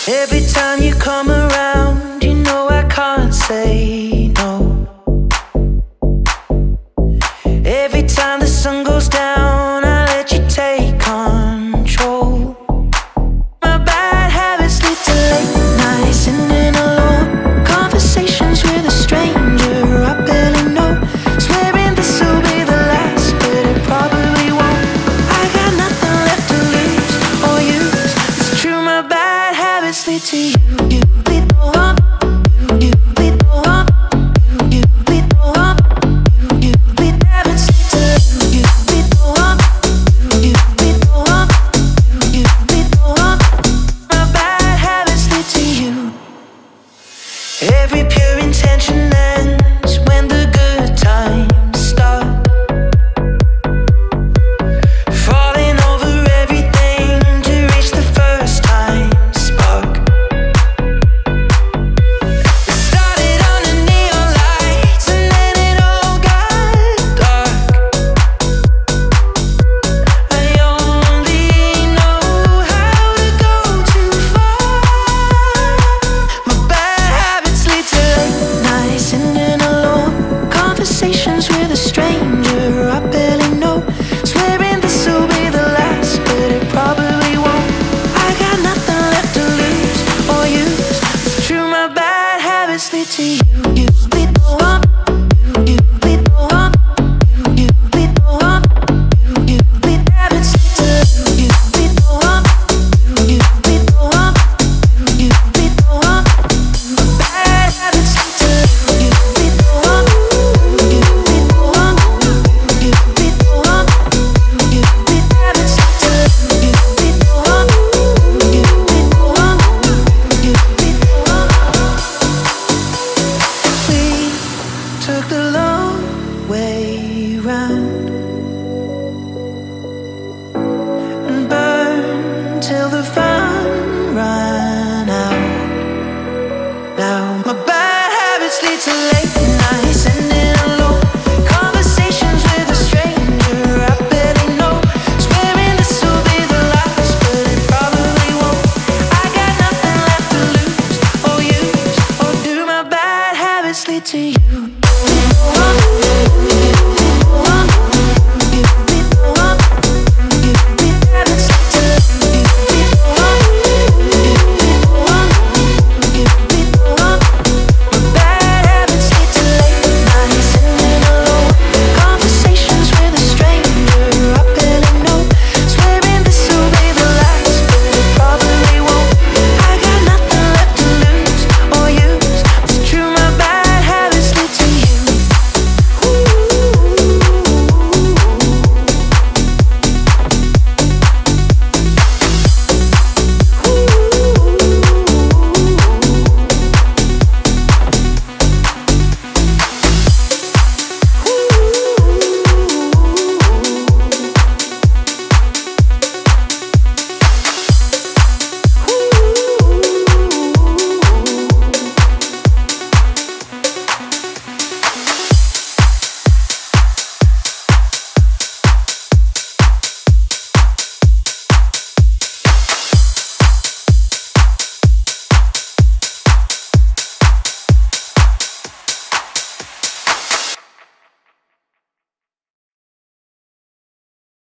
Every time you come around, you know I can't say no. Every time the sun goes down, I let you take control. My bad habits lead to late nights, sitting alone, conversations with a stranger I barely know, swearing this will be the last, but it probably won't. I got nothing left to lose or use. It's true, my bad habits lead to you.